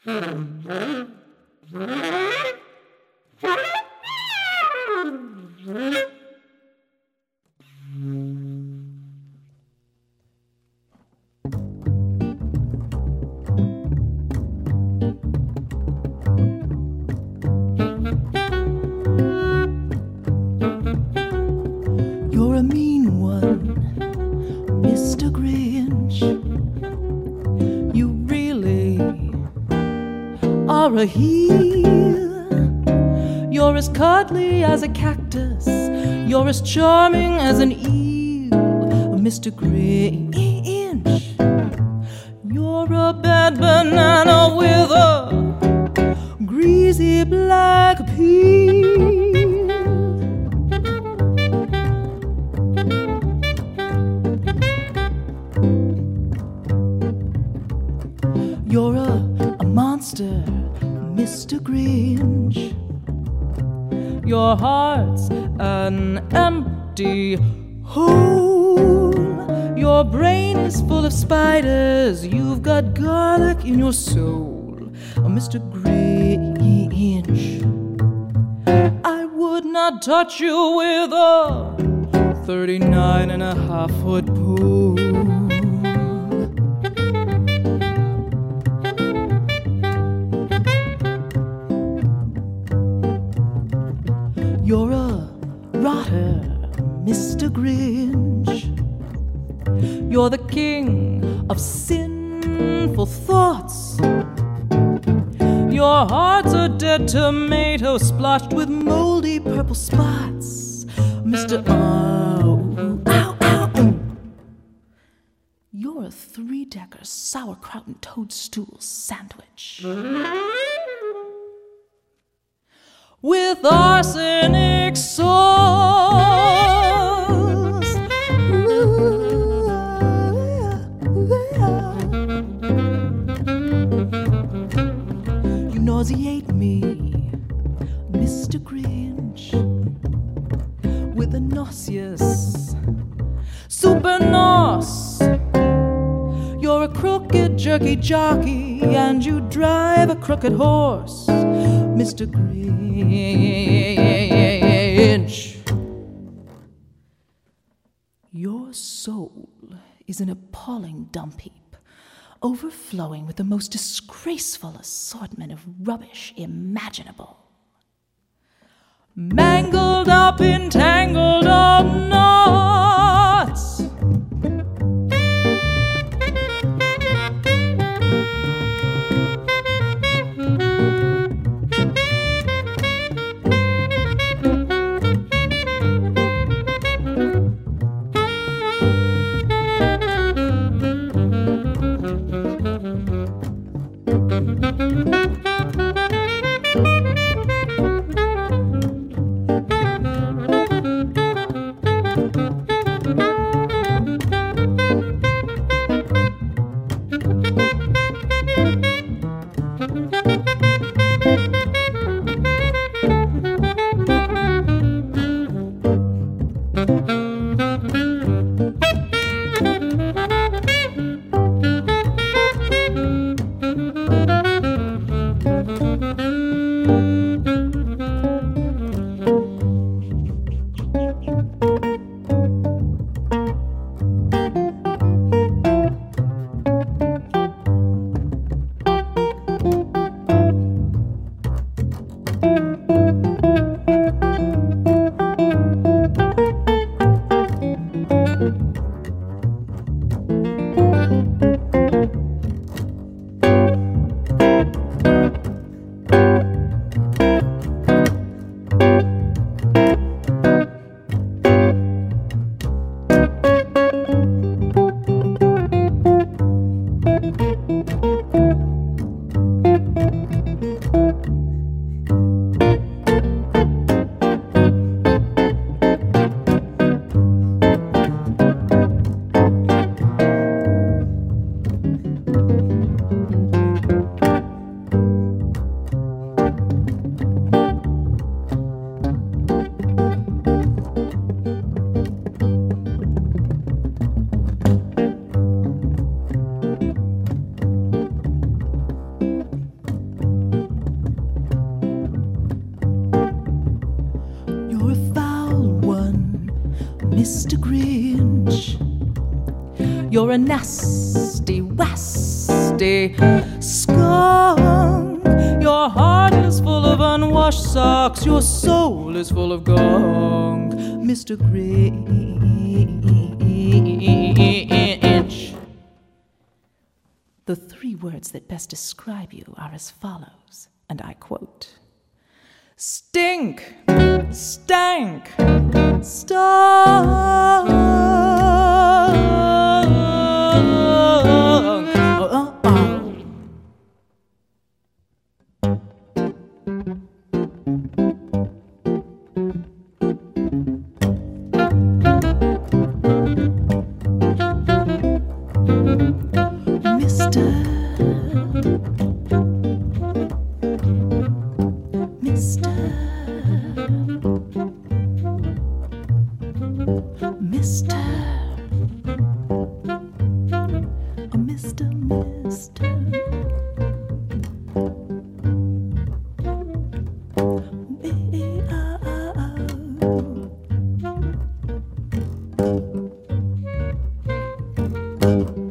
You're a mean one, Mr. Grinch. You really are a heel. You're as cuddly as a cactus. You're as charming as an eel, Mr. Grinch. You're a bad banana with a greasy black peel. You're a monster, Mr. Grinch. Your heart's an empty hole. Your brain is full of spiders. You've got garlic in your soul, Mr. Grinch. I would not touch you with a 39.5-foot pole. You're a rotter, Mr. Grinch. You're the king of sinful thoughts. Your heart's a dead tomato splotched with moldy purple spots, Mr. Ow, ow, ow. You're a 3-decker sauerkraut and toadstool sandwich with arsenic sauce. You nauseate me, Mr. Grinch, with a nauseous super nos. You're a crooked jerky jockey and you drive a crooked horse, Mr. Grinch. Your soul is an appalling dump heap, overflowing with the most disgraceful assortment of rubbish imaginable. Mangled up in tangled up knots. Mr. Grinch. You're a nasty, wasty skunk. Your heart is full of unwashed socks. Your soul is full of gunk, Mr. Grinch. The 3 words that best describe you are as follows, and I quote: stink, stank, stunk. Mister.